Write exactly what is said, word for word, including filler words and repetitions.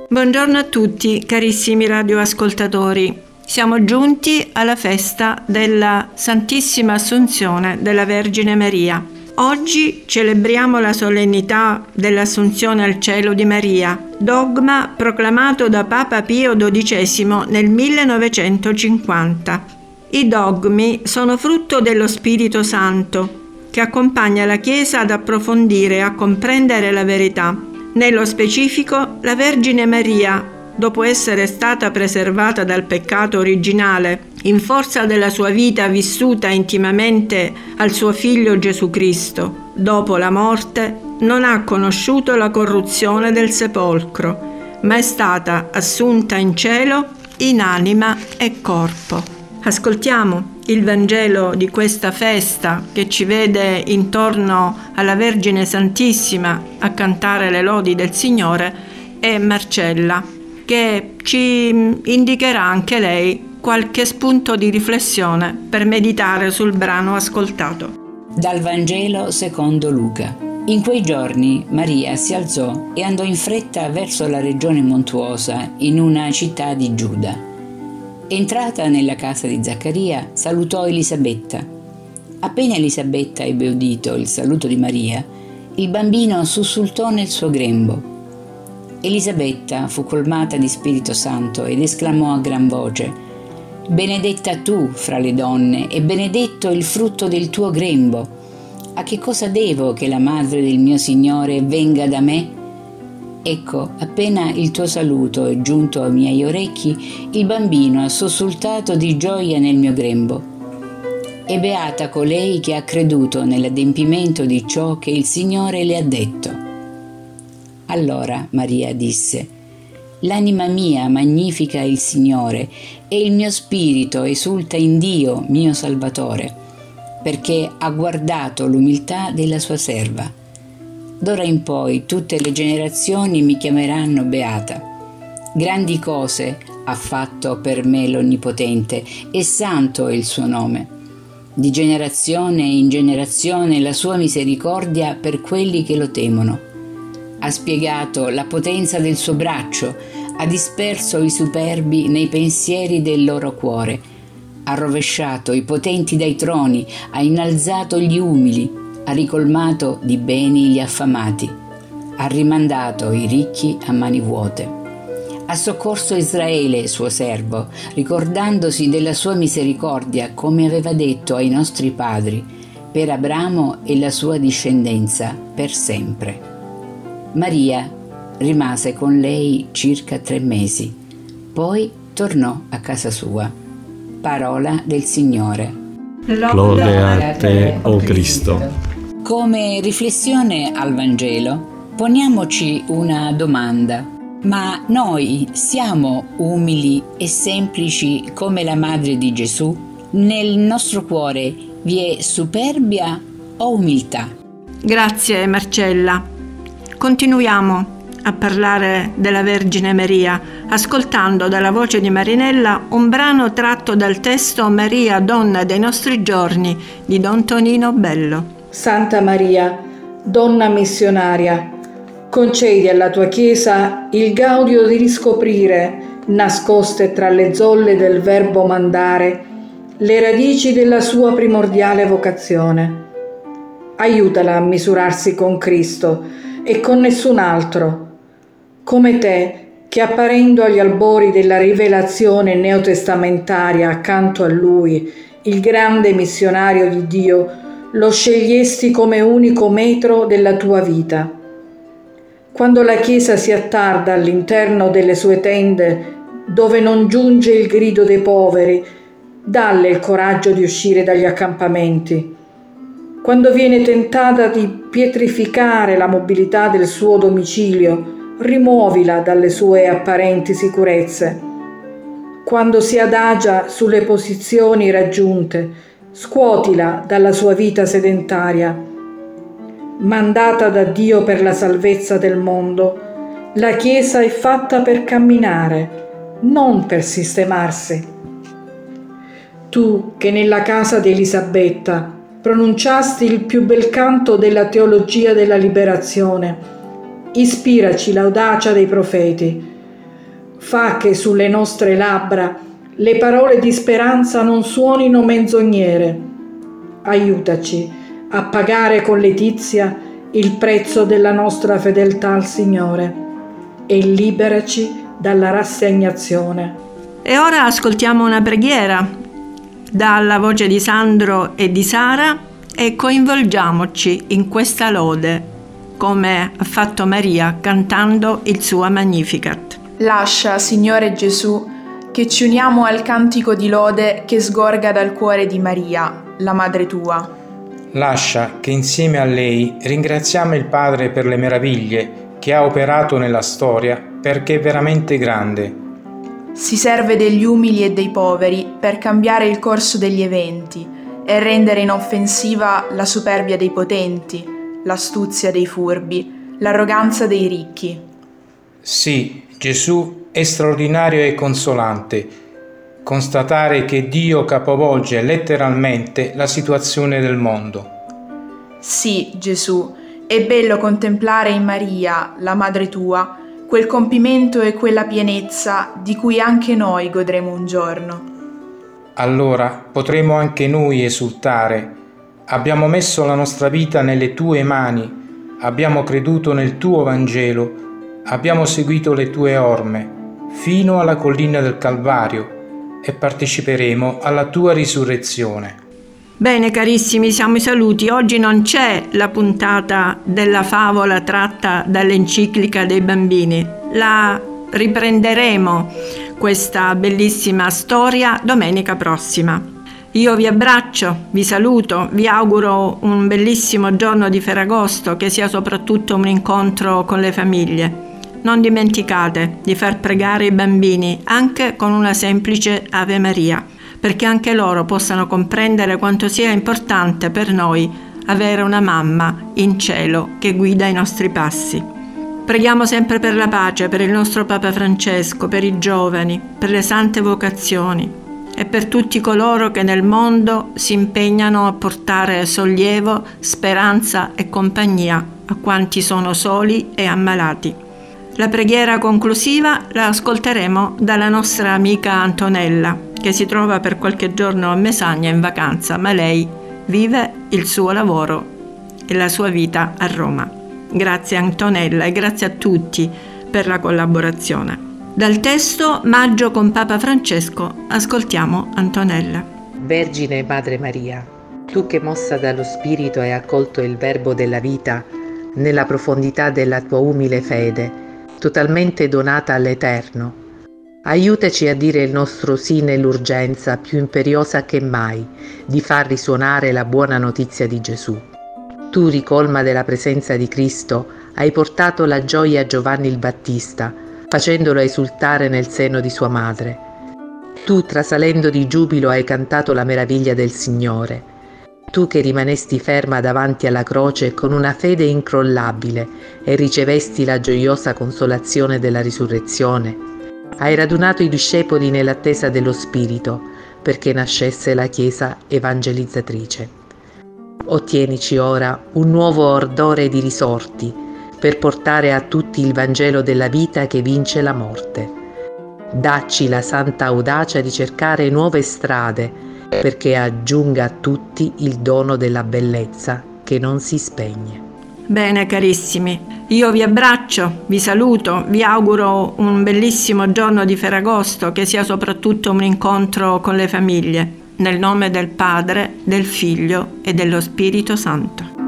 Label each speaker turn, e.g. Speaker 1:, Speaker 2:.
Speaker 1: Buongiorno a tutti, carissimi radioascoltatori. Siamo giunti alla festa della Santissima Assunzione della Vergine Maria. Oggi celebriamo la solennità dell'Assunzione al cielo di Maria, dogma proclamato da Papa Pio dodicesimo nel millenovecentocinquanta. I dogmi sono frutto dello Spirito Santo, che accompagna la Chiesa ad approfondire e a comprendere la verità. Nello specifico, la Vergine Maria, dopo essere stata preservata dal peccato originale, in forza della sua vita vissuta intimamente al suo Figlio Gesù Cristo, dopo la morte, non ha conosciuto la corruzione del sepolcro, ma è stata assunta in cielo in anima e corpo. Ascoltiamo il Vangelo di questa festa che ci vede intorno alla Vergine Santissima a cantare le lodi del Signore e Marcella, che ci indicherà anche lei qualche spunto di riflessione per meditare sul brano ascoltato.
Speaker 2: Dal Vangelo secondo Luca. In quei giorni Maria si alzò e andò in fretta verso la regione montuosa in una città di Giuda. Entrata nella casa di Zaccaria, salutò Elisabetta. Appena Elisabetta ebbe udito il saluto di Maria, il bambino sussultò nel suo grembo. Elisabetta fu colmata di Spirito Santo ed esclamò a gran voce: «Benedetta tu fra le donne e benedetto il frutto del tuo grembo. A che cosa devo che la madre del mio Signore venga da me? Ecco, appena il tuo saluto è giunto ai miei orecchi, il bambino ha sussultato di gioia nel mio grembo. E beata colei che ha creduto nell'adempimento di ciò che il Signore le ha detto». Allora Maria disse: «L'anima mia magnifica il Signore e il mio spirito esulta in Dio, mio Salvatore, perché ha guardato l'umiltà della sua serva. D'ora in poi tutte le generazioni mi chiameranno beata. Grandi cose ha fatto per me l'Onnipotente e santo è il suo nome. Di generazione in generazione la sua misericordia per quelli che lo temono. Ha spiegato la potenza del suo braccio, ha disperso i superbi nei pensieri del loro cuore, ha rovesciato i potenti dai troni, ha innalzato gli umili, ha ricolmato di beni gli affamati, ha rimandato i ricchi a mani vuote. Ha soccorso Israele, suo servo, ricordandosi della sua misericordia, come aveva detto ai nostri padri, per Abramo e la sua discendenza per sempre». Maria rimase con lei circa tre mesi, poi tornò a casa sua. Parola del Signore.
Speaker 3: Lode a te, o Cristo.
Speaker 2: Come riflessione al Vangelo, poniamoci una domanda. Ma noi siamo umili e semplici come la madre di Gesù? Nel nostro cuore vi è superbia o umiltà?
Speaker 1: Grazie Marcella. Continuiamo a parlare della Vergine Maria, ascoltando dalla voce di Marinella un brano tratto dal testo Maria, donna dei nostri giorni di Don Tonino Bello.
Speaker 4: Santa Maria, donna missionaria, concedi alla tua Chiesa il gaudio di riscoprire, nascoste tra le zolle del verbo mandare, le radici della sua primordiale vocazione. Aiutala a misurarsi con Cristo e con nessun altro, come te che apparendo agli albori della rivelazione neotestamentaria accanto a Lui, il grande missionario di Dio, lo scegliesti come unico metro della tua vita. Quando la Chiesa si attarda all'interno delle sue tende, dove non giunge il grido dei poveri, dalle il coraggio di uscire dagli accampamenti. Quando viene tentata di pietrificare la mobilità del suo domicilio, rimuovila dalle sue apparenti sicurezze. Quando si adagia sulle posizioni raggiunte, scuotila dalla sua vita sedentaria. Mandata da Dio per la salvezza del mondo, la Chiesa è fatta per camminare, non per sistemarsi. Tu che nella casa di Elisabetta pronunciasti il più bel canto della teologia della liberazione, ispiraci l'audacia dei profeti, fa che sulle nostre labbra le parole di speranza non suonino menzognere. Aiutaci a pagare con letizia il prezzo della nostra fedeltà al Signore e liberaci dalla rassegnazione.
Speaker 1: E ora ascoltiamo una preghiera dalla voce di Sandro e di Sara e coinvolgiamoci in questa lode, come ha fatto Maria cantando il suo Magnificat.
Speaker 5: Lascia, Signore Gesù, che ci uniamo al cantico di lode che sgorga dal cuore di Maria, la Madre tua.
Speaker 6: Lascia che insieme a lei ringraziamo il Padre per le meraviglie che ha operato nella storia, perché è veramente grande.
Speaker 5: Si serve degli umili e dei poveri per cambiare il corso degli eventi e rendere inoffensiva la superbia dei potenti, l'astuzia dei furbi, l'arroganza dei ricchi.
Speaker 6: Sì, Gesù è straordinario e consolante. Constatare che Dio capovolge letteralmente la situazione del mondo.
Speaker 5: Sì, Gesù, è bello contemplare in Maria, la Madre tua, quel compimento e quella pienezza di cui anche noi godremo un giorno.
Speaker 6: Allora potremo anche noi esultare. Abbiamo messo la nostra vita nelle tue mani, abbiamo creduto nel tuo Vangelo, abbiamo seguito le tue orme, fino alla collina del Calvario, e parteciperemo alla tua risurrezione.
Speaker 1: Bene carissimi, siamo i saluti. Oggi non c'è la puntata della favola tratta dall'enciclica dei bambini. La riprenderemo, questa bellissima storia, domenica prossima. Io vi abbraccio, vi saluto, vi auguro un bellissimo giorno di Ferragosto, che sia soprattutto un incontro con le famiglie. Non dimenticate di far pregare i bambini anche con una semplice Ave Maria, perché anche loro possano comprendere quanto sia importante per noi avere una mamma in cielo che guida i nostri passi. Preghiamo sempre per la pace, per il nostro Papa Francesco, per i giovani, per le sante vocazioni e per tutti coloro che nel mondo si impegnano a portare sollievo, speranza e compagnia a quanti sono soli e ammalati. La preghiera conclusiva la ascolteremo dalla nostra amica Antonella, che si trova per qualche giorno a Mesagna in vacanza, ma lei vive il suo lavoro e la sua vita a Roma. Grazie Antonella e grazie a tutti per la collaborazione. Dal testo Maggio con Papa Francesco ascoltiamo Antonella.
Speaker 7: Vergine Madre Maria, tu che mossa dallo Spirito hai accolto il Verbo della vita nella profondità della tua umile fede, totalmente donata all'Eterno, aiutaci a dire il nostro sì nell'urgenza più imperiosa che mai di far risuonare la buona notizia di Gesù. Tu, ricolma della presenza di Cristo, hai portato la gioia a Giovanni il Battista, facendolo esultare nel seno di sua madre. Tu, trasalendo di giubilo, hai cantato la meraviglia del Signore. Tu che rimanesti ferma davanti alla croce con una fede incrollabile e ricevesti la gioiosa consolazione della risurrezione, hai radunato i discepoli nell'attesa dello Spirito perché nascesse la Chiesa evangelizzatrice. Ottienici ora un nuovo ardore di risorti per portare a tutti il Vangelo della vita che vince la morte. Dacci la santa audacia di cercare nuove strade perché aggiunga a tutti il dono della bellezza che non si spegne.
Speaker 1: Bene carissimi, io vi abbraccio, vi saluto, vi auguro un bellissimo giorno di Ferragosto, che sia soprattutto un incontro con le famiglie, nel nome del Padre, del Figlio e dello Spirito Santo.